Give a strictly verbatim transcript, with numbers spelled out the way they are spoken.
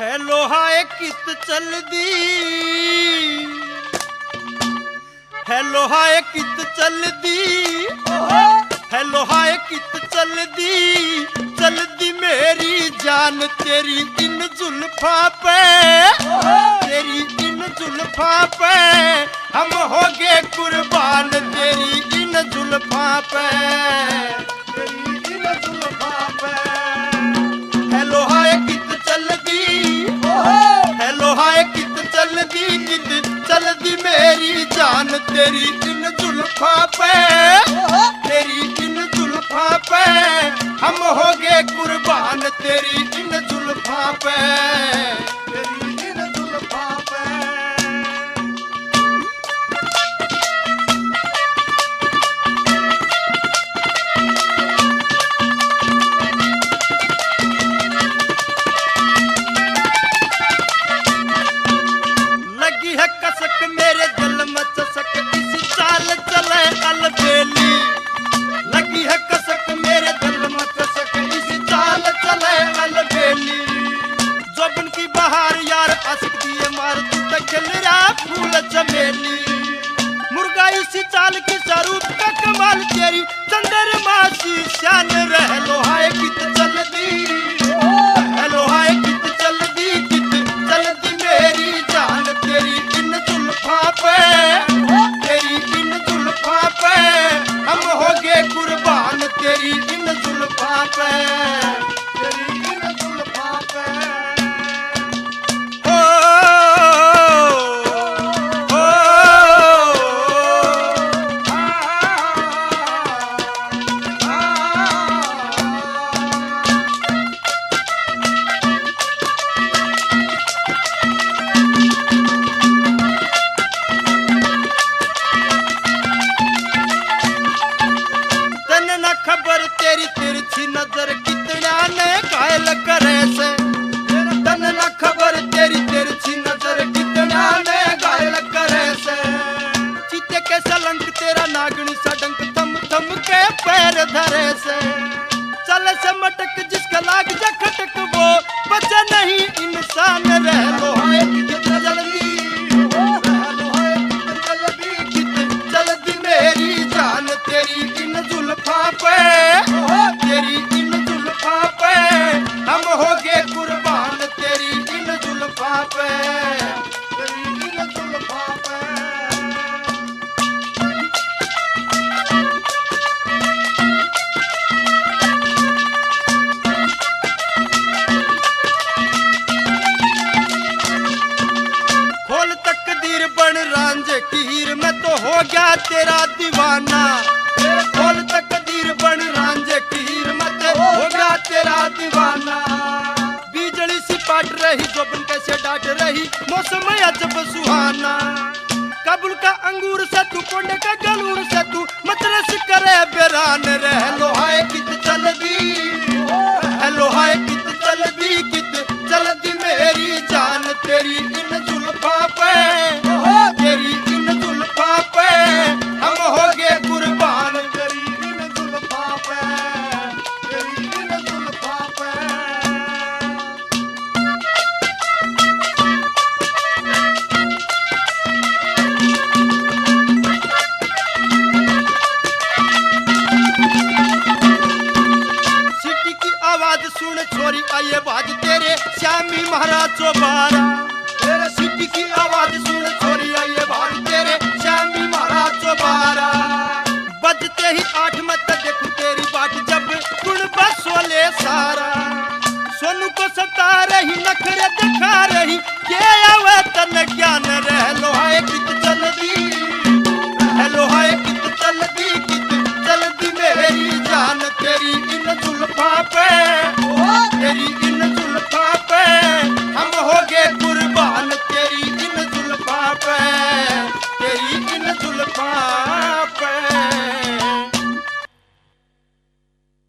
Hello hi कित चल दी, hello hi कित चल दी, हेलो हाय कित चल दी, चल दी मेरी जान तेरी इन जुल्फा पे, तेरी इन जुल्फा पे हम हो गए कुर्बान, तेरी इन जुल्फा पे, तेरी इन जुल्फा पे। हेलो हाय कित चल दी, हेलो हाय कित चल दी, कित चल दी मेरी जान तेरी इन जुल्फा पे, तेरी इन जुल्फा पे हम हो गए कुर्बान, तेरी इन जुल्फा पे, तेरी इन जुल्फा पे। लगी है कसक मेरे दिल में चसक, इसी चाल चले अलबेली, लगी है कसक मेरे दिल में चसक, इसी चाल चले अलबेली। जोबन की बहार यार आशिक दिए मार, तू तक खिल रहा फूल चमेली, मुर्गा इसी चाल की स्वरूप का कमाल, तेरी चंद्रमा सी शान। हेलो हाय कित चल दी, हेलो हाय कित चल दी, कित चल दी मेरी जान तेरी इन जुल्फा पे, तेरी इन जुल्फा पे हम हो गए कुर्बान, तेरी इन जुल्फा पे, तेरी इन जुल्फा पे। हो हो आ, तन न खबर तेरी तिरछी नजर कितना ने घायल करे से, तन न खबर तेरी तिरछी नजर कितना ने घायल करे से। चीते के सलंक तेरा नागनी सडंक, थम थम के पैर धरे से, चल से मटक जिसका लाग जा खटक वो बचे नहीं इंसान। रहलो हाय कित चल दी, रहलो हाय कित चल दी, कित चल दी मेरी जान तेरी इन जुल्फा पे, तेरी इन जुल्फा पे हम हो गए कुर्बान, तेरी इन जुल्फा पे, तेरी इन जुल्फा पे। खोल तकदीर बन रांझे की हीर में तो हो गया तेरा दीवाना, खोल तकदीर बन रांझे की हीर में तो हो गया तेरा दीवाना। बिजली सी पाट रही जोबन कैसे डांट रही, मौसम अजब सुहाना, काबुल का अंगूर से तू कोंडे का गलूर से तू मतरस करे बेरान। हेलो हाय कित चल दी, हेलो हाय कित चल दी, कित चल दी मेरी जान तेरी इन जुल्फा पे, तेरी इन जुल्फा पे हम हो गए कुर्बान, तेरी इन जुल्फा पे, तेरी इन जुल्फा पे। सिटी की आवाज सुन छोरी आइए बाज तेरे श्यामी महाराज चौबारा, तेरे सिटी की आवाज सुन छोरी आइए बाज तेरे